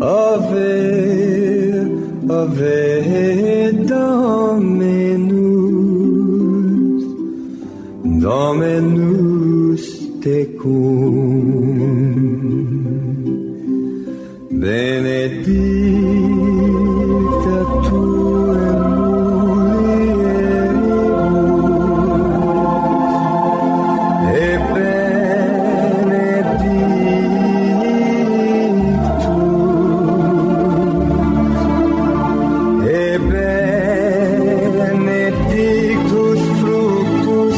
Ave Dominus tecum, benedicta tu in mulieribus, et benedictus fructus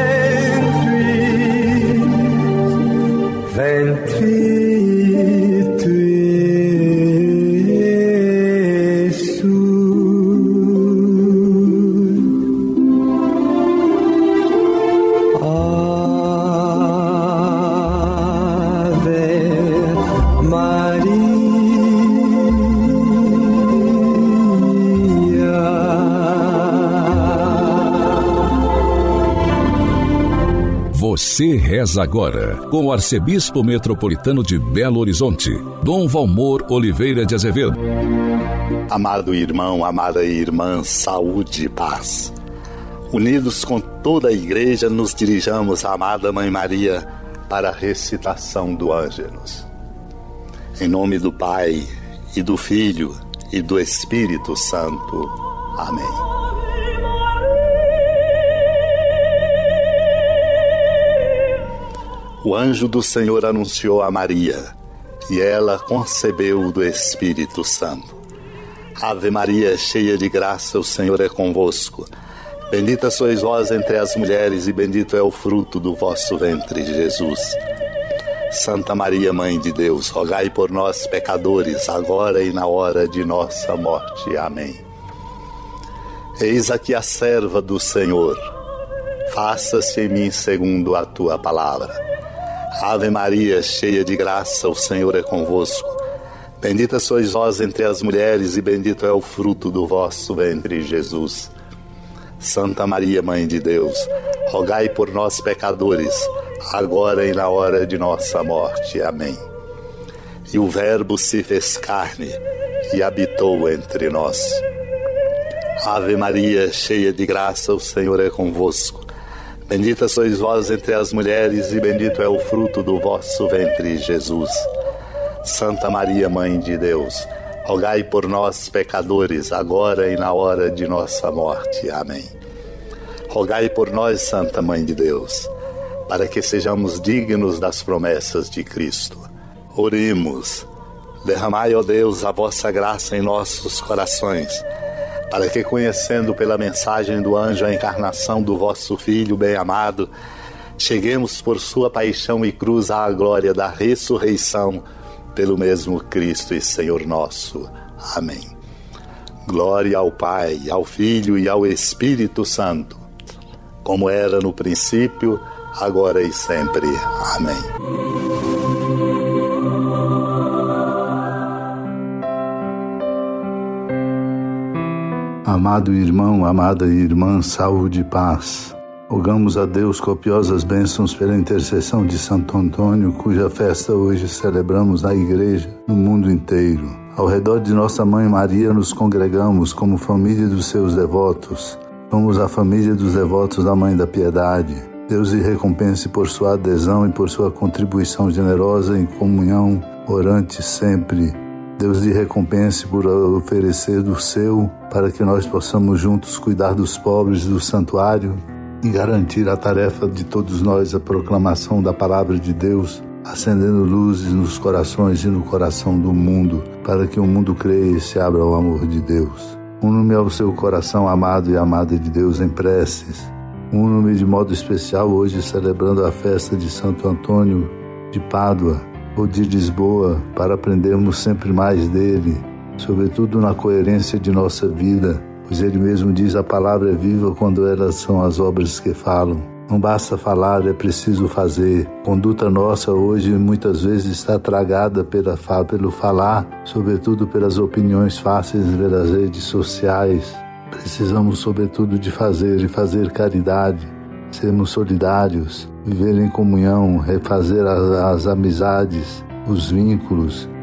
ventris tui, Você reza agora com o arcebispo metropolitano de Belo Horizonte, Dom Valmor Oliveira de Azevedo. Amado irmão, amada irmã, saúde e paz. Unidos com toda a igreja, nos dirijamos à amada Mãe Maria para a recitação do Ângelus. Em nome do Pai, e do Filho, e do Espírito Santo. Amém. O anjo do Senhor anunciou a Maria, e ela concebeu do Espírito Santo. Ave Maria, cheia de graça, o Senhor é convosco. Bendita sois vós entre as mulheres, e bendito é o fruto do vosso ventre, Jesus. Santa Maria, Mãe de Deus, rogai por nós, pecadores, agora e na hora de nossa morte. Amém. Eis aqui a serva do Senhor. Faça-se em mim segundo a tua palavra. Ave Maria, cheia de graça, o Senhor é convosco. Bendita sois vós entre as mulheres, e bendito é o fruto do vosso ventre, Jesus. Santa Maria, Mãe de Deus, rogai por nós, pecadores, agora e na hora de nossa morte. Amém. E o Verbo se fez carne e habitou entre nós. Ave Maria, cheia de graça, o Senhor é convosco. Bendita sois vós entre as mulheres, e bendito é o fruto do vosso ventre, Jesus. Santa Maria, Mãe de Deus, rogai por nós, pecadores, agora e na hora de nossa morte. Amém. Rogai por nós, Santa Mãe de Deus, para que sejamos dignos das promessas de Cristo. Oremos. Derramai, ó Deus, a vossa graça em nossos corações, para que, conhecendo pela mensagem do anjo a encarnação do vosso Filho bem-amado, cheguemos por sua paixão e cruz à glória da ressurreição, pelo mesmo Cristo e Senhor nosso. Amém. Glória ao Pai, ao Filho e ao Espírito Santo, como era no princípio, agora e sempre. Amém. Amado irmão, amada irmã, saúde e paz. Rogamos a Deus copiosas bênçãos pela intercessão de Santo Antônio, cuja festa hoje celebramos na igreja, no mundo inteiro. Ao redor de nossa Mãe Maria nos congregamos como família dos seus devotos. Somos a família dos devotos da Mãe da Piedade. Deus lhe recompense por sua adesão e por sua contribuição generosa em comunhão, orante sempre. Deus lhe recompense por oferecer do seu, para que nós possamos juntos cuidar dos pobres do santuário e garantir a tarefa de todos nós, a proclamação da palavra de Deus, acendendo luzes nos corações e no coração do mundo, para que o mundo creia e se abra ao amor de Deus. Uno-me ao seu coração, amado e amada de Deus, em preces. Uno-me de modo especial hoje, celebrando a festa de Santo Antônio de Pádua, ou de Lisboa, para aprendermos sempre mais dele, sobretudo na coerência de nossa vida, pois ele mesmo diz: a palavra é viva quando elas são as obras que falam. Não basta falar, é preciso fazer. Conduta nossa hoje muitas vezes está tragada pelo falar, sobretudo pelas opiniões fáceis pelas redes sociais. Precisamos sobretudo de fazer, e fazer caridade, sermos solidários, viver em comunhão, refazer as amizades, os vínculos,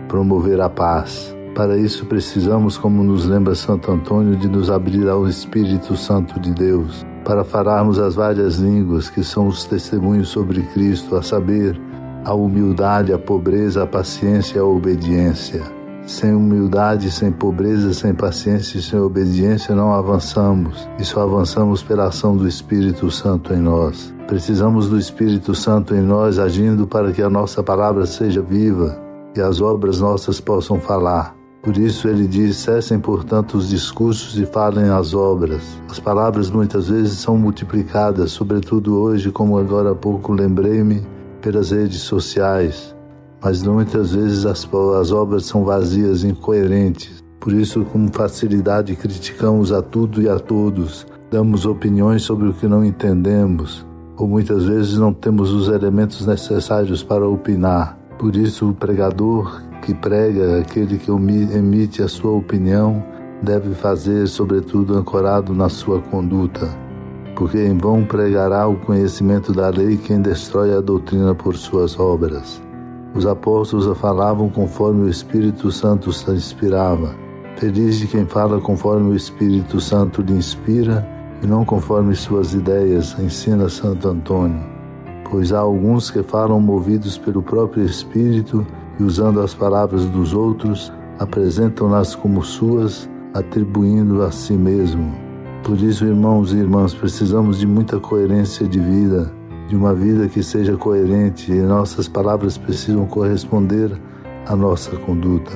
promover a paz. Para isso precisamos, como nos lembra Santo Antônio, de nos abrir ao Espírito Santo de Deus, para falarmos as várias línguas que são os testemunhos sobre Cristo, a saber, a humildade, a pobreza, a paciência e a obediência. Sem humildade, sem pobreza, sem paciência e sem obediência não avançamos, e só avançamos pela ação do Espírito Santo em nós. Precisamos do Espírito Santo em nós agindo para que a nossa palavra seja viva e as obras nossas possam falar. Por isso ele diz: cessem portanto os discursos e falem as obras. As palavras muitas vezes são multiplicadas, sobretudo hoje, como agora há pouco lembrei-me, pelas redes sociais. Mas muitas vezes as obras são vazias, incoerentes. Por isso, com facilidade, criticamos a tudo e a todos. Damos opiniões sobre o que não entendemos, ou muitas vezes não temos os elementos necessários para opinar. Por isso, o pregador que prega, aquele que emite a sua opinião, deve fazer, sobretudo, ancorado na sua conduta. Porque em vão pregará o conhecimento da lei quem destrói a doutrina por suas obras. Os apóstolos a falavam conforme o Espírito Santo os inspirava. Feliz de quem fala conforme o Espírito Santo lhe inspira e não conforme suas ideias, ensina Santo Antônio. Pois há alguns que falam movidos pelo próprio Espírito e, usando as palavras dos outros, apresentam-nas como suas, atribuindo a si mesmo. Por isso, irmãos e irmãs, precisamos de muita coerência de vida, de uma vida que seja coerente, e nossas palavras precisam corresponder à nossa conduta.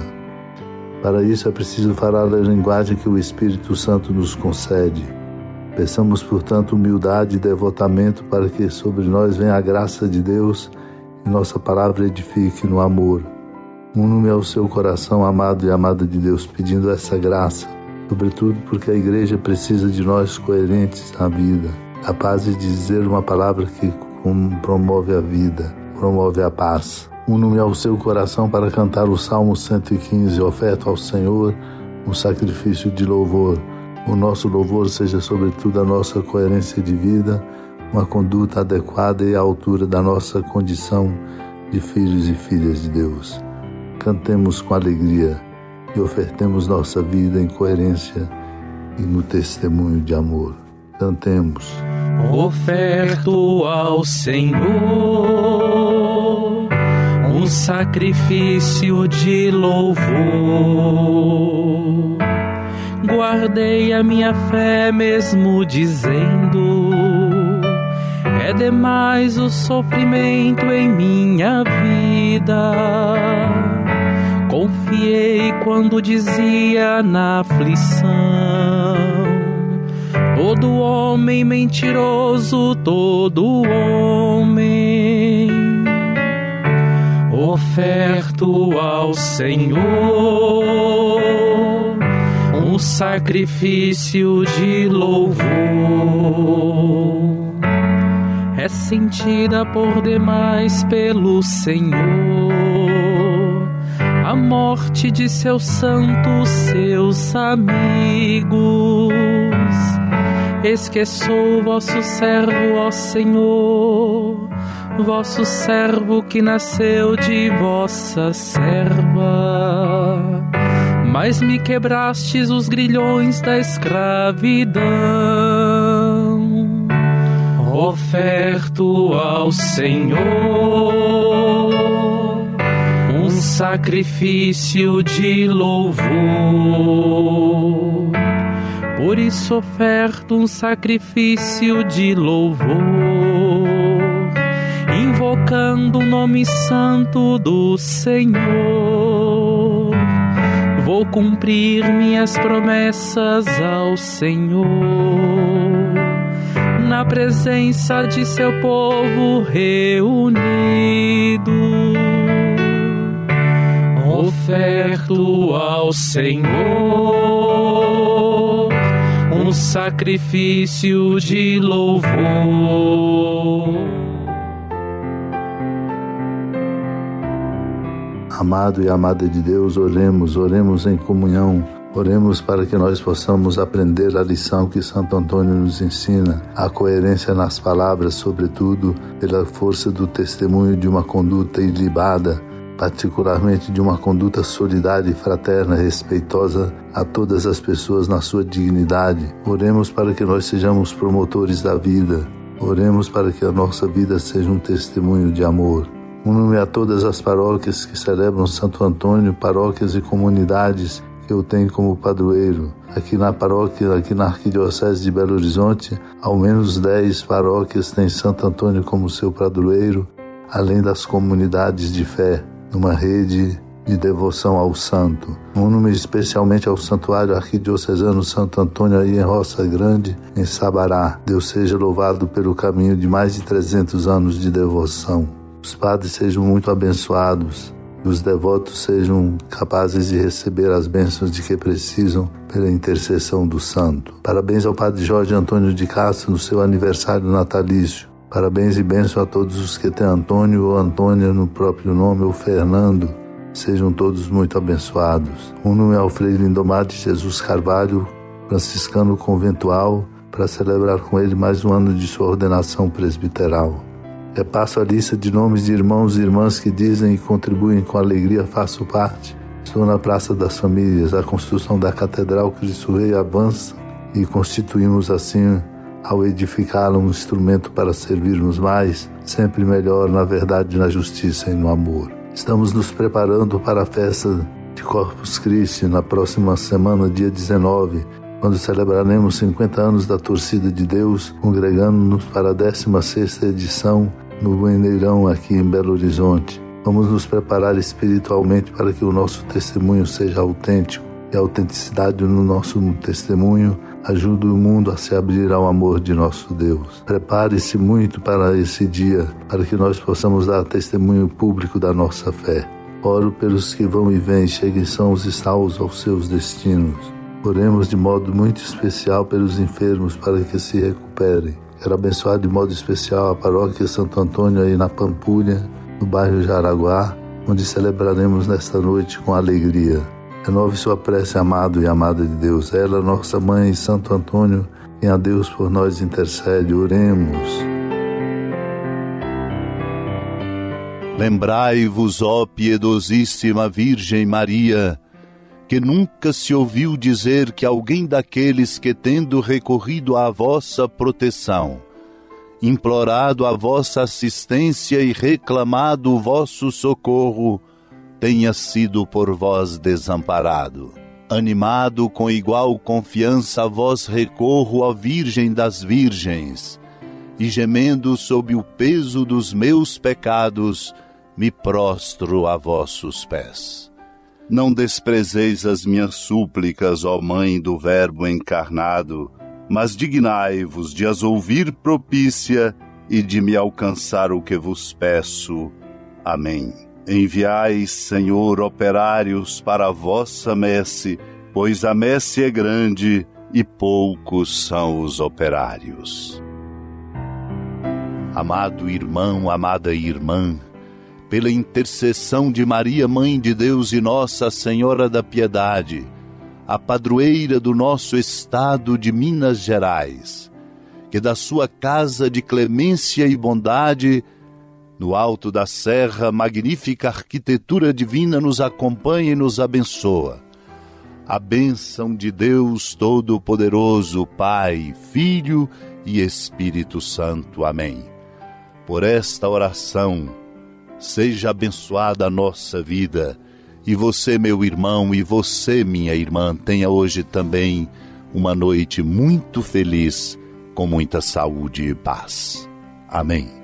Para isso é preciso falar a linguagem que o Espírito Santo nos concede. Peçamos, portanto, humildade e devotamento para que sobre nós venha a graça de Deus e nossa palavra edifique no amor. Uno-me ao seu coração, amado e amada de Deus, pedindo essa graça, sobretudo porque a Igreja precisa de nós coerentes na vida, capazes de dizer uma palavra que promove a vida, promove a paz. Uno-me ao seu coração para cantar o Salmo 115, oferto ao Senhor um sacrifício de louvor. O nosso louvor seja sobretudo a nossa coerência de vida, uma conduta adequada e à altura da nossa condição de filhos e filhas de Deus. Cantemos com alegria e ofertemos nossa vida em coerência e no testemunho de amor. Cantemos. Oferto ao Senhor um sacrifício de louvor. Guardei a minha fé mesmo dizendo: é demais o sofrimento em minha vida. Confiei quando dizia na aflição: todo homem mentiroso, todo homem. Oferto ao Senhor um sacrifício de louvor. É sentida por demais pelo Senhor a morte de seus santos, seus amigos. Esqueçou vosso servo, ó Senhor, vosso servo que nasceu de vossa serva. Mas me quebrastes os grilhões da escravidão. Oferto ao Senhor um sacrifício de louvor. Por isso oferto um sacrifício de louvor, invocando o nome santo do Senhor. Vou cumprir minhas promessas ao Senhor, na presença de seu povo reunido. Oferto ao Senhor um sacrifício de louvor. Amado e amada de Deus, oremos em comunhão. Oremos para que nós possamos aprender a lição que Santo Antônio nos ensina, a coerência nas palavras, sobretudo pela força do testemunho de uma conduta ilibada, particularmente de uma conduta solidária e fraterna, respeitosa a todas as pessoas na sua dignidade. Oremos para que nós sejamos promotores da vida. Oremos para que a nossa vida seja um testemunho de amor. Uno-me a todas as paróquias que celebram Santo Antônio, paróquias e comunidades que eu tenho como padroeiro. Aqui na paróquia, aqui na Arquidiocese de Belo Horizonte, ao menos 10 paróquias têm Santo Antônio como seu padroeiro, além das comunidades de fé, numa rede de devoção ao santo. Uno-me especialmente ao Santuário Arquidiocesano Santo Antônio aí em Roça Grande, em Sabará. Deus seja louvado pelo caminho de mais de 300 anos de devoção. Os padres sejam muito abençoados e os devotos sejam capazes de receber as bênçãos de que precisam pela intercessão do santo. Parabéns ao Padre Jorge Antônio de Castro no seu aniversário natalício. Parabéns e bênção a todos os que têm Antônio ou Antônia no próprio nome ou Fernando. Sejam todos muito abençoados. Uno-me ao Frei Lindomar de Jesus Carvalho, franciscano conventual, para celebrar com ele mais um ano de sua ordenação presbiteral. Repasso a lista de nomes de irmãos e irmãs que dizem e contribuem com alegria, faço parte. Estou na Praça das Famílias, a construção da Catedral Cristo Rei avança e constituímos assim, ao edificá-la, um instrumento para servirmos mais, sempre melhor na verdade, na justiça e no amor. Estamos nos preparando para a festa de Corpus Christi na próxima semana, dia 19, quando celebraremos 50 anos da Torcida de Deus, congregando-nos para a 16ª edição no Bueneirão, aqui em Belo Horizonte. Vamos nos preparar espiritualmente para que o nosso testemunho seja autêntico, e a autenticidade no nosso testemunho ajuda o mundo a se abrir ao amor de nosso Deus. Prepare-se muito para esse dia, para que nós possamos dar testemunho público da nossa fé. Oro pelos que vão e vêm, cheguem sãos e salvos aos seus destinos. Oremos de modo muito especial pelos enfermos para que se recuperem. Quero abençoar de modo especial a paróquia Santo Antônio aí na Pampulha, no bairro Jaraguá, onde celebraremos nesta noite com alegria. Renove sua prece, amado e amada de Deus. Ela, nossa mãe e Santo Antônio, quem a Deus por nós intercede. Oremos. Lembrai-vos, ó piedosíssima Virgem Maria, que nunca se ouviu dizer que alguém daqueles que, tendo recorrido à vossa proteção, implorado a vossa assistência e reclamado o vosso socorro, tenha sido por vós desamparado. Animado com igual confiança, a vós recorro, ó Virgem das Virgens, e gemendo sob o peso dos meus pecados, me prostro a vossos pés. Não desprezeis as minhas súplicas, ó Mãe do Verbo encarnado, mas dignai-vos de as ouvir propícia e de me alcançar o que vos peço. Amém. Enviai, Senhor, operários para a vossa messe, pois a messe é grande e poucos são os operários. Amado irmão, amada irmã, pela intercessão de Maria, Mãe de Deus e Nossa Senhora da Piedade, a padroeira do nosso estado de Minas Gerais, que da sua casa de clemência e bondade, no alto da serra, magnífica arquitetura divina nos acompanha e nos abençoa. A bênção de Deus Todo-Poderoso, Pai, Filho e Espírito Santo. Amém. Por esta oração, seja abençoada a nossa vida, e você, meu irmão, e você, minha irmã, tenha hoje também uma noite muito feliz, com muita saúde e paz. Amém.